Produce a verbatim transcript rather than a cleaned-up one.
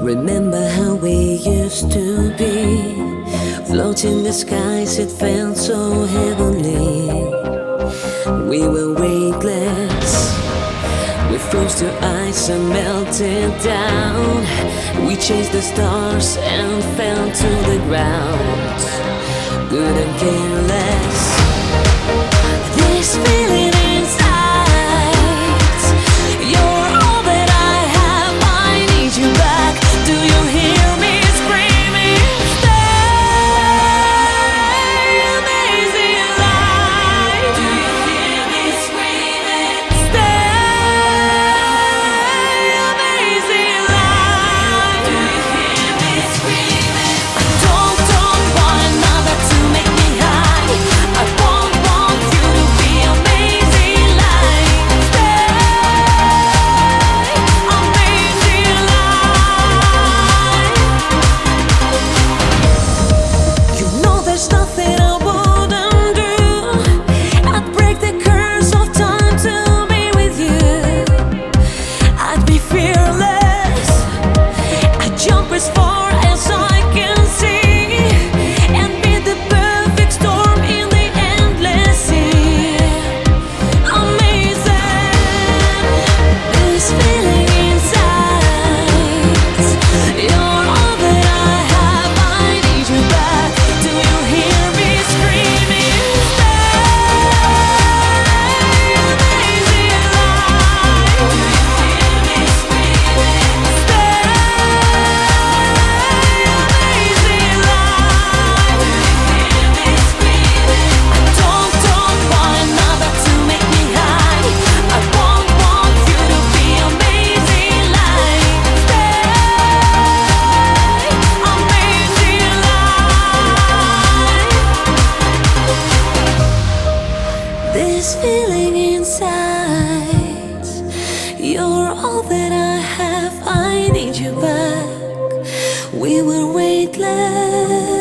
Remember how we used to be, floating in the skies, it felt so heavenly. We were weightless, we froze to ice and melted down. We chased the stars and fell to the ground. Couldn't care less. This feeling inside, you're all that I have. I need you back. Do you hear me screaming? Stay, amazing life. Do you hear me screaming? Stay, amazing life. Do you hear me screaming? I don't, don't want another to make me high. I won't want you to be amazing life. Stay, amazing life. You know there's nothing I wouldn't do. I'd break the curse of time to be with you. I'd be fearless. I'd jump as far as I can see, and be the perfect storm in the endless sea. Amazing, this feeling inside. You're all that I have. I need you back. Do you hear me screaming? Stay, amazing life. Do you hear me screaming? Stay, amazing life. Do you hear me screaming? I don't, don't want another to make me high. I won't want you to be amazing life. Stay, amazing life. This feeling inside, you're all that I have. I need you back. We were weightless.